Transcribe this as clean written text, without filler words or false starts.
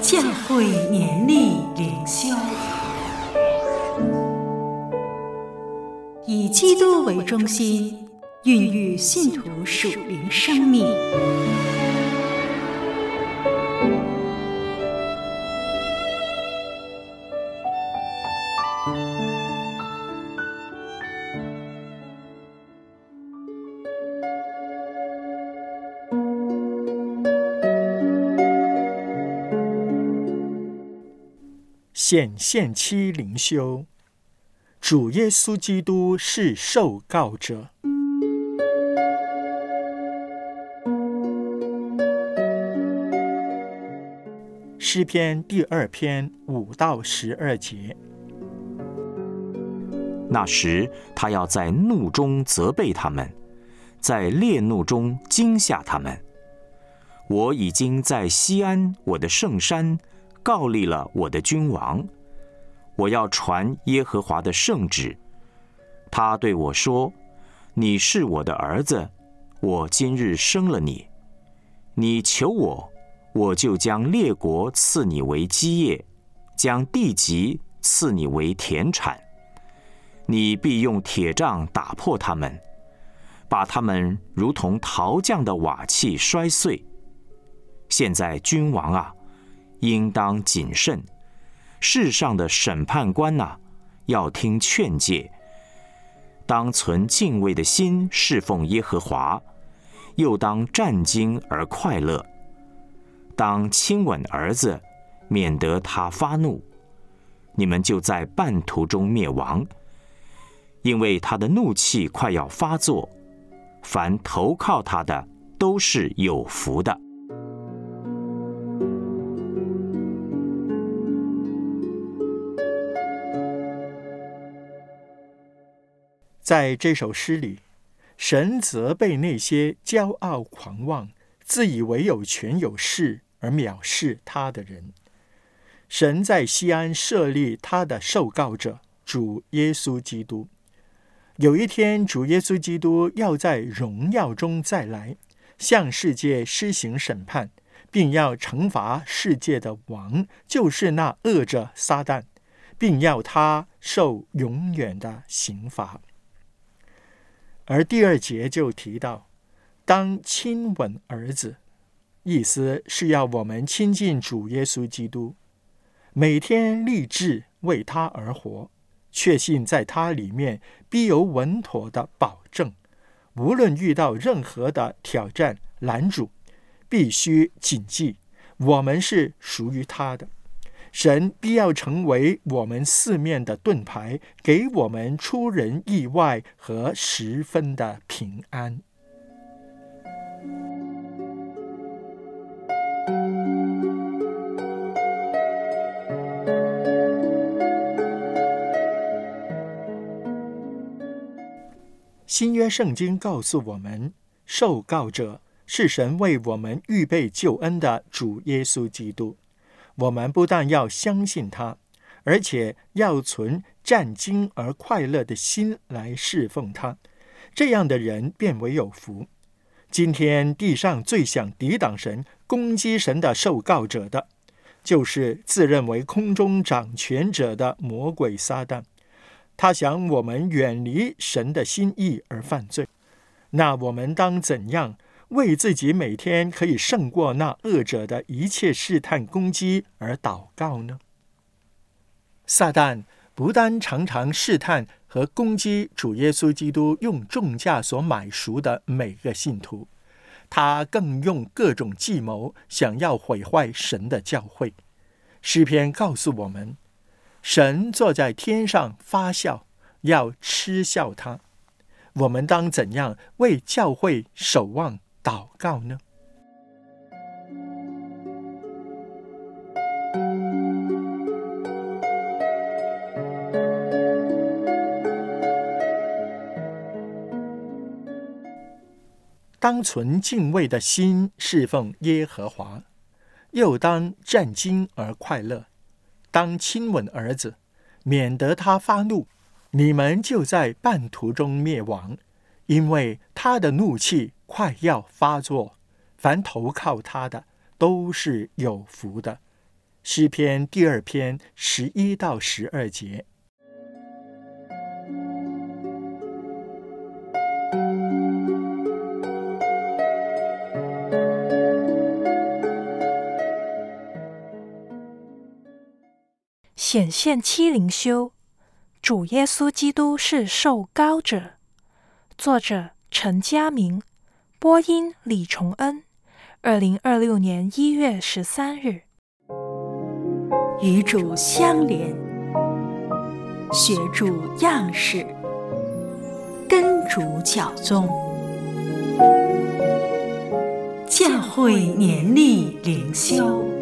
教会年历灵修，以基督为中心，孕育信徒属灵生命。 显现期灵修，主耶稣基督是受膏者。诗篇第2篇5到12节。 那时，他要在怒中责备他们，在烈怒中惊吓他们。我已经在西安我的圣山告立了我的君王，我要传耶和华的圣旨。他对我说：你是我的儿子，我今日生了你。你求我，我就将列国赐你为基业，将地极赐你为田产。你必用铁杖打破他们，把他们如同陶匠的瓦器摔碎。现在君王啊，应当谨慎，世上的审判官啊，要听劝诫，当存敬畏的心侍奉耶和华，又当战兢而快乐，当亲吻儿子，免得他发怒，你们就在半途中灭亡，因为他的怒气快要发作，凡投靠他的都是有福的。 在这首诗里，神责备那些骄傲狂妄、自以为有权有势而藐视他的人。神在西安设立他的受膏者主耶稣基督。有一天，主耶稣基督要在荣耀中再来，向世界施行审判，并要惩罚世界的王，就是那恶者撒旦，并要他受永远的刑罚。而第2节就提到，当亲吻儿子，意思是要我们亲近主耶稣基督，每天立志为他而活，确信在他里面必有稳妥的保证，无论遇到任何的挑战拦阻，必须谨记我们是属于他的。神必要成为我们四面的盾牌，给我们出人意外和十分的平安。新约圣经告诉我们，受膏者是神为我们预备救恩的主耶稣基督。我们不但要相信他，而且要存战兢而快乐的心来侍奉他，这样的人便为有福。今天地上最想抵挡神、攻击神的受膏者的，就是自认为空中掌权者的魔鬼撒旦。他想我们远离神的心意而犯罪，那我们当怎样为自己每天可以胜过那恶者的一切试探攻击而祷告呢？撒旦不单常常试探和攻击主耶稣基督用重价所买赎的每个信徒，他更用各种计谋想要毁坏神的教会。诗篇告诉我们，神坐在天上发笑，要嗤笑他。我们当怎样为教会守望祷告呢？当存敬畏的心侍奉耶和华，又当战兢而快乐，当亲吻儿子，免得他发怒，你们就在半途中灭亡，因为他的怒气快要发作，凡投靠他的都是有福的。 诗篇第2篇11到12节。 显现七灵修，主耶稣基督是受膏者。作者陈嘉明，播音李崇恩。2026年1月13日。 与主相连，学主样式，跟主脚踪。教会年历灵修。